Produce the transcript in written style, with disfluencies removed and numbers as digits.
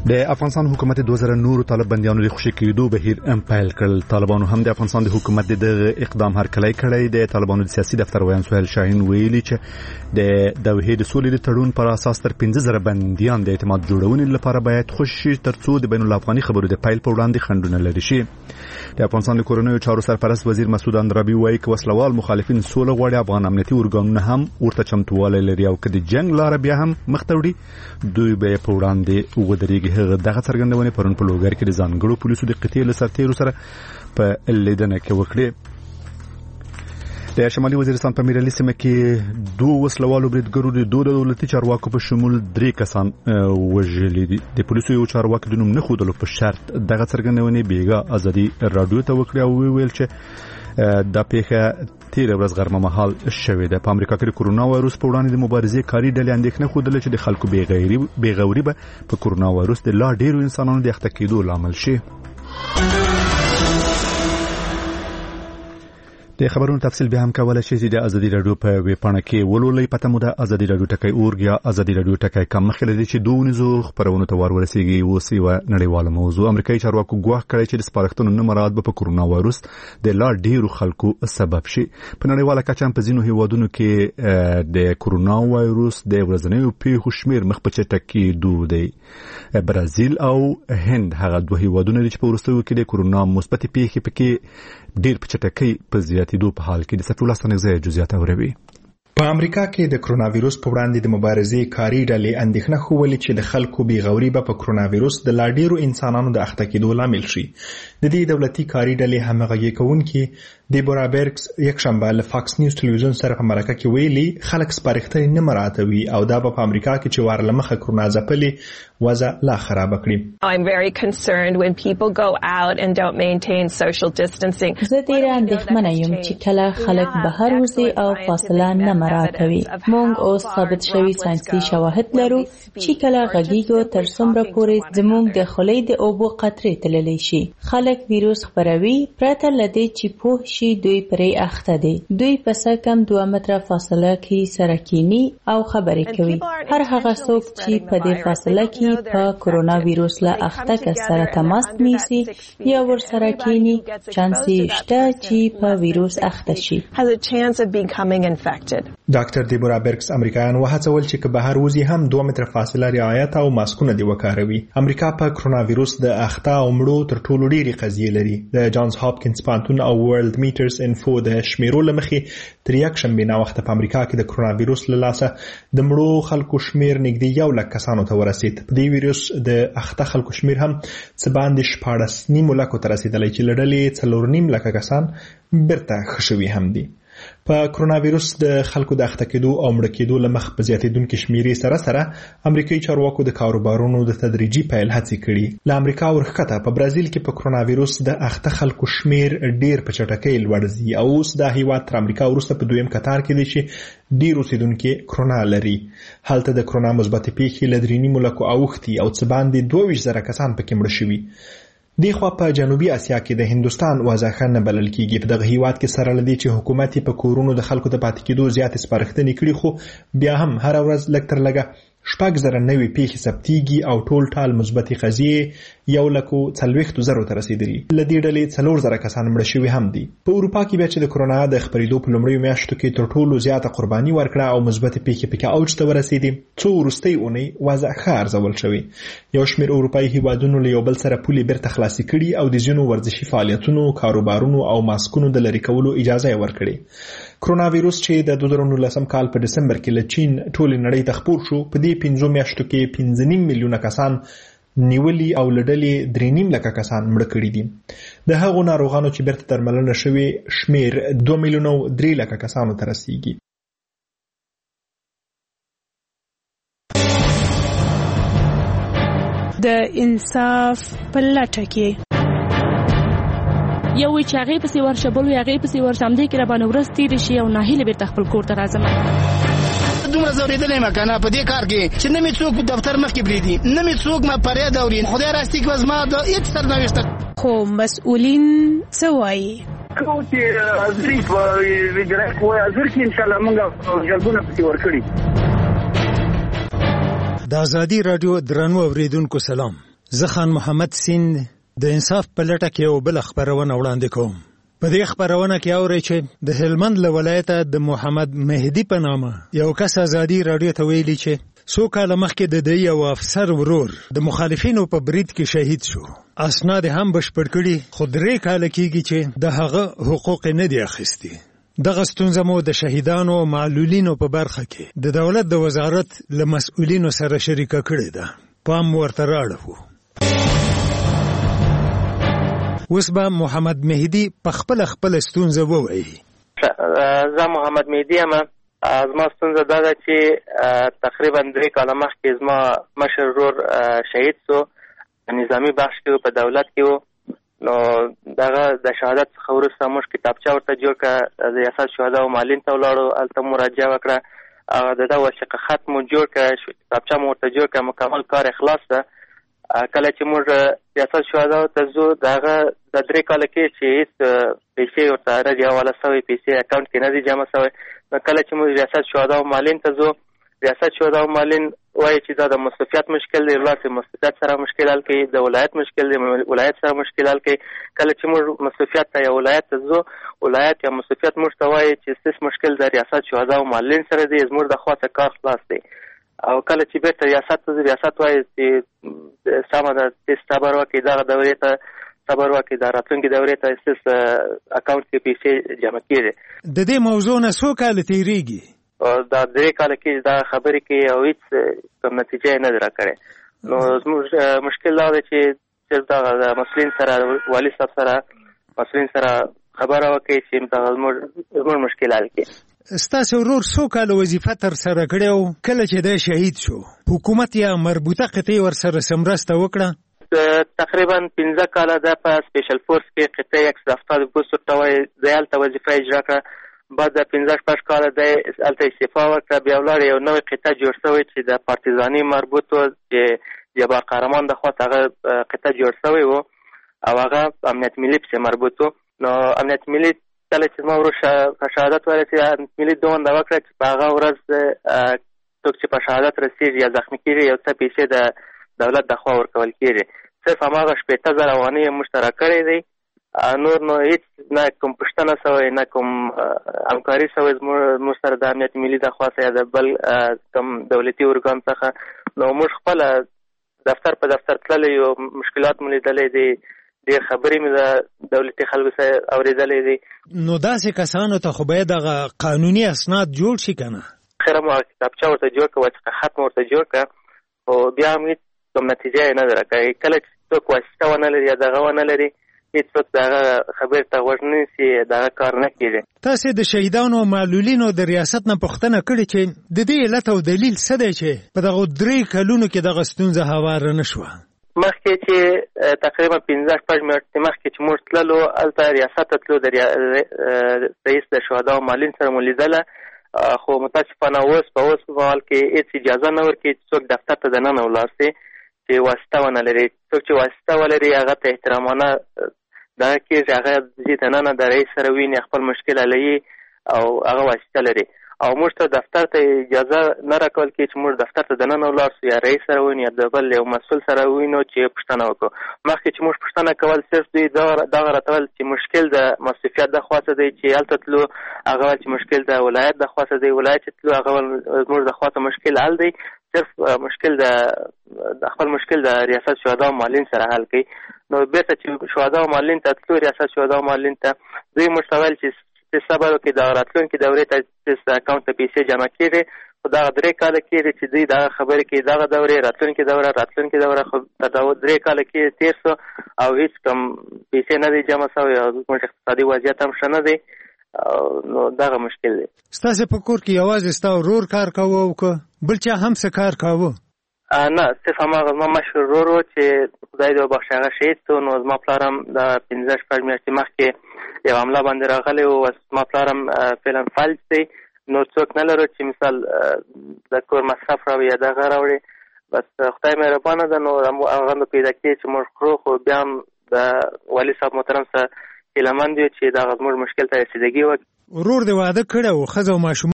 د افغانستان حکومت 2000 نور طالب بنديانو د خوشي کېدو بهیر امپایل کړل. طالبانو هم د افغانستان د حکومت د اقدام هرکلی کړی. د طالبانو د سیاسي دفتر ویان سهیل شاهین ویلي چې د دوحې د سولې د تړون پر اساس تر 15000 بنديان د اعتماد جوړونې لپاره باید خوشي ترڅو د بین الافغاني خبرو د پایل په وړاندې خنډونه لري شي. د افغانستان د کورونو چارو سرپرست وزیر مسعود اندرابي وایي چې وسلوال مخالفین سوله غواړي. افغان امنیتي ارګانونه هم ورته چمتووالی لري او که د جنگ لار بیا هم مخ ته وړي دوی به په وړاندې ودرېږي. هغه دغه څرګندونه پرون په لوګر کې د ځانګړو پولیسو د قطعې له سرتیرو سره په لیدنه کې وکړه. د شمالي وزیرستان په میرعلي سیمه کې دوه وسلوالو بریدګرو د دوه دولتي چارواکو په شمول 3 کسان وژلي دي. د پولیسو یو چارواکي د نوم نه ښودلو په شرط دغه څرګندونه بیګا ازادي رادیو ته وکړه او ویل چې د پیښه تیر ورځ غرمه مهال شوې ده. په امریکا کې د کورونا وایروس په وړاندې د مبارزې کاری ډلې اندېښنه خوده چې د خلکو بیغوري به په کورونا وایروس د لا ډیرو انسانانو د اخته کېدو لامل شي. د خبرونو تفصیل به هم کولای شي د ازادي رادیو په ویبپاڼه کې ولولئ. پته مو ده ازادي رادیو ټکی اورګ یا ازادي رادیو ټکی کم مخکې لري چې دوه نزو خبرونو ته ورسیږي. اوس یو نړیواله موضوع. امریکایي چارواکو ګواښ کړی چې د سپارښتنو نه مراعات به په کورونا وایروس د لا ډیرو خلکو سبب شي. په نړیواله کچه په ځینو هیوادونو کې د کورونا وایروس د ورځنیو پیښو شمیر مخ په چټک کېدو دی. برازیل او هند هغه دوه هیوادونه دي چې په وروستیو کې د کورونا مثبت پیښې پکې ډیر په چټکۍ په زیاتېدو په حال کې. د سفیر لاستنګزه جزئیات اوروي. په امریکا کې د کرونا وایروس په وړاندې د مبارزې کاری ډلې اندېښنه خوولې چې د خلکو بیغوري به په کرونا وایروس د لا ډیرو انسانانو د اخته کېدو لامل شي. د دې دولتي کاری ډلې همغږي کوونکې دیبورا برکس یک شنبه له فاکس نیوز ټلویزیون سره په مرکه کې ویلي خلک سپارښتنې نه مراعاتوي او دا په امریکا کې چې وار لمخه کرونا ځپلې وضع لا خراب کړي. I'm very concerned when people go out and don't maintain social distancing. زه ډېره اندېښمنه یم چې کله خلک بهر وځي او فاصله نه مراعاتوي. موږ اوس ثابت شوي ساينسي شواهد لرو چې کله غږیږو تر څومره پورې زموږ د خولې د اوبو قطرې تللی شي. خلک ویروس خپروي پرته له دې چې پوه شي دوی پرې اخته دي. دوی په څه کم 2 متره فاصله کې سره کینی او خبرې کوي. هر هغه څوک چې په دې فاصله کې په کورونا وایروس له اخته کس سره تماس نیسي یا ور سره کینی چانس شته چې په وایروس اخته شي. Has a chance of becoming infected. ډاکټر دیبورا برکس امریکایان وهڅول چې که بهر وځي هم 2 متره فاصله رعایت او ماسکونه دی وکاروي. امریکا په کورونا وایروس د اخته او مړو تر ټولو ډېری قضیې لري. د جانز هاپکینز پانتون او ورلد میټرز انفو د شمیرو لمخې تر یک شنبه نا وخت په امریکا کې د کورونا وایروس له لاسه د مړو خلکو شمیر نږدې 1 لک کسانو ته ورسید. په دې وایروس د اخته خلکو شمیر هم څه باندې 14.9 لک ته رسیدلی چې لړلې 4.9 لک کسان برته خښوي هم دي. په کورونا وایروس د خلکو د اخته کېدو او مړه کېدو لمخ په زیاتېدونکو شمیرې سره امریکایي چارواکو د کاروبارونو د تدریجي پیل هڅې کړي. له امریکا ورخته په برازیل کې په کورونا وایروس د اخته خلکو شمیر ډیر په چټکۍ لوړ ځي او اوس د هیواد تر امریکا وروسته په دویم کتار کې دي چې ډیر اوسیدونکو کورونا لري. هلته د کورونا مثبت پیښې له 3.5 لکو اوختي او څه باندې 22,000 کسان پکې مړه شوي. دیخوا په جنوبي اسیا کې د هندستان وضع نه بلل کېږي. په دغه هیواد کې سره لدی چې حکومت په کورونو د خلکو ته پاتې کېدو زیات سپارښتنې کړي خو بیا هم هر ورځ لږ تر لږه 6,000 پیښې ثبتېږي او ټول ټال مثبتې قضیې 1,40,000 ته رسیدلي. له دې ډلې 4,000 کسان مړه شوي هم دي. په اروپا کې بیا چې د کورونا د خپرېدو په لومړیو میاشتو کې تر ټولو زیاته قرباني ورکړه او مثبتې پیښې پکې اوج ته ورسېدې. څو وروستۍ اونۍ وضع ښه ارزول شوې. یو شمېر اروپایي هیوادونو له یو بل سره پولې بیرته خلاصې کړي او د ځینو ورزشي فعالیتونو کاروبارونو او ماسکونو د لرې کولو اجازه یې ورکړې. کورونا وایروس چې د 2019 کال په دسمبر کې له چین ټولې نړۍ ته خپور شو په دې 5 میاشتو کې 5.5 میلیونه کسان نیولي او لړلې 3.5 لک کسان مړه کړي دي. د هغو ناروغانو چې بیرته درملنه شوي شمیر 2 میلیونه 3 لک کسانو ته رسیږي. د انصاف په لټه کې یو چې هغه په سیور شبل یو هغه په سیور سم دی کې را باندې ورس تیر شي او ناهیله بیرته خپل کور ته راځم. دومره زوریدلې مکنه په دې کار کې چې نه می څوک دفتر مخ کې بریدي نه می څوک ما پرې دوري خدای راستي کې وزما د هیڅ سرنوشت خو مسؤلین څه وایي کو چې ازري په ویجرای کوه ازر کې ان شاء الله موږ جلبونه پکې ورکړي. د ازادي رادیو درنو اوریدونکو سلام. زه خان محمد سیند د انصاف په لټه کې یو بل خبرونه وړاندې کوم. په دې خبرونه کې اورئ چې د هلمند له ولایته د محمد مهدي په نامه یو کس ازادي راډیو ته ویلي چې څو کاله مخکې د دې یو افسر ورور د مخالفینو په برید کې شهید شو. اسناد هم بشپړ کړي، خو 3 کاله کېږي چې د هغه حقوق نه دي اخیستي. دغه ستونزه مو د شهیدانو او معلولینو په برخه کې د دولت د وزارت له مسؤلینو سره شریکه کړې ده. پام ورته راړو. اوس به محمد مهدي په خپل ستونزه ووایي. زه محمد مهدي یم. زما ستونزه دا ده چې تقریبا 3 کاله مخکې زما مشر ورور شهید شو، نظامي بخش کې په دولت کې و. نو دغه د شهادت څخه وروسته موږ کتابچه ورته جوړ کړه، د ریاست شهدا او معلم ته ولاړو، هلته مراجعه وکړه، د وثیقه خط مو جوړ کړه، کتابچه مو ورته جوړ کړه، مکمل کار خلاص ده. کله چې موږ ریاست شهدا ته ځو، دغه د 3 کاله کې چې هېڅ پیسې ورته نه دي حواله سوی، پیسې اکاونټ کې نه دي جمع سوی. نو کله چې موږ ریاست شهدا او معلم ته ځو، ریاست شهدا او معلم وایي چې دا د مصرفیات مشکل دی، ولایت مصرفیات سره مشکل حل کوي، د ولایت مشکل دی، ولایت سره مشکل حل کوي. کله چې موږ مصرفیات ته یا ولایت ته ځو، ولایت یا مصرفیات موږ ته وایي چې څه مشکل د ریاست شهدا او معلم سره دی، زموږ د خوا څخه کار خلاص دی. او کله چې بیرته ریاست ته ځو، ریاست وایي چې سمه ده، صبر وکړئ، دغه دورې ته صبر وکړئ، د راتلونکي دورې ته اکاونټ کې پیسې جمع کېږي. د دې موضوع نه څو کاله تېرېږي؟ دا 3 کاله کې دا خبرې کوي او هېڅ کوم نتیجه یې نه ده راکړې. نو زموږ مشکل دا دی چې دغه د مسؤلین سره، والي صاحب سره، مسؤلین سره خبره وکړي چې دغه زموږ مشکل حل کړي. ستاسو ورور څو کاله وظیفه ترسره کړې او کله چې دی شهید شو، حکومت یا مربوطه قطعې ورسره څه مرسته وکړه؟ تقریبا 15 کاله ده په سپیشل فورس کې قطعه 170 پوسټ ورته وایي، دی هلته وظیفه اجرا کړه. بعد د 15-16 کاله دی هلته استعفا ورکړه، بیا ولاړ یو نوی قطعه جوړ شوی چې د پارتیزاني مربوط و، چې جبار قهرمان د خوا هغه قطعه جوړ شوی و او هغه امنیت ملي پسې مربوط و. نو امنیت ملي کله چې زما ورور په شهادت ورسېد، امنیت ملي دونده وکړه چې په هغه ورځ څوک چې په شهادت رسېږي یا زخمي کېږي، یو څه پیسې د دولت د خوا ورکول کېږي. صرف هماغه 80,000 افغانۍ یې موږ ته راکړی دی، نور نو هېڅ نه کوم پوښتنه سوی، نه کوم همکاري سوی زموږ سره د امنیت ملي د خوا یا د بل کوم دولتي ارګان څخه. نو موږ خپله دفتر په دفتر تللی یو، مشکلات مو لیدلی دی، ډېر خبرې مې د دولتي خلکو سره اورېدلی دی. نو داسې کسانو ته خو باید هغه قانوني اسناد جوړ شي که نه؟ خیره مو کتابچه ورته جوړ کړه، وثیقه خط مو ورته جوړ کړه، خو بیا هم هېڅ کوم نتیجه یې نه ده راکړې. کله چې څوک واسطه ونه لري یا دغه ونه لري، هېڅوک دغه خبرې ته غوږ نه نیسي، دغه کار نه کېږي. تاسې د شهیدانو او معلولینو د ریاست نه پوښتنه کړې چې د دې علت او دلیل څه دی چې په دغه 3 کلونو کې دغه ستونزه هواره نه شوه؟ مخکې چې تقریبا 15-16 میاشتې مخکې چې موږ تللو، هلته ریاست ته تلو، د رئیس د شهدا او معلم سره مو لیدله، خو متاسفانه اوس په مهال کې هېڅ اجازه نه ورکوي چې څوک دفتر ته دننه ولاړ شي چې واسطه ونه لري. څوک چې واسطه ولري هغه ته احترامانه دغه کېږي، هغه ځي دننه د رئیس سره ویني، خپل مشکل حلوي او هغه واسطه لري. او موږ ته دفتر ته اجازه نه راکول کېږي چې موږ دفتر ته دننه ولاړ شو، یا رئیس سره وینو یا د بل یو مسؤل سره وینو چې پوښتنه وکړو. مخکې چې موږ پوښتنه کول، صرف دوی دغه راته ویل چې مشکل د مصرفیات د خوا څخه دی، چې هلته تلو هغه ویل چې مشکل د ولایت د خوا څخه دی، ولایت چې تلو هغه ویل زموږ د خوا څخه مشکل حل دی، صرف مشکل د خپل مشکل د ریاست شهدا او معلم سره حل کوي. نو بیرته چې شهدا او معلم ته تلو، ریاست شهدا او معلم ته دوی موږ ته ویل چې صبر وکړئ، د راتلونکي دورې ته اکاونټ ته پیسې جمع کېږي. خو دغه 3 کاله کېږي چې دوی دغه خبرې کوي، دغه دورې راتلونکي دوره، خو تر 3 کاله کې تېر شو او هېڅ کوم پیسې نه دی جمع شوی، او زموږ اقتصادي وضعیت هم ښه نه دی. نو دغه مشکل دی. ستاسې په کور کې یوازې ستا ورور کار کوه او که بل چا هم څه کار کوه؟ نه، صرف هماغه زما مشر ورور و چې خدای دې وبخښي، هغه شهید شو. نو زما پلار هم د 15-16 میاشتې مخکې یو حمله باندې راغلی و، زما پلار هم فعلا فلج دی. نور څوک نه لرو چې مثال د کور مصرف راوړي یا دغه راوړي، بس خدای مهربانه ده. نو هغه نو پیدا کېږي چې موږ خورو، خو بیا هم د والي صاحب محترم سره هیله مند یو چې دغه زموږ مشکل ته رسیدګي وکړي. ورور دې واده کړی و، ښځه او ماشومان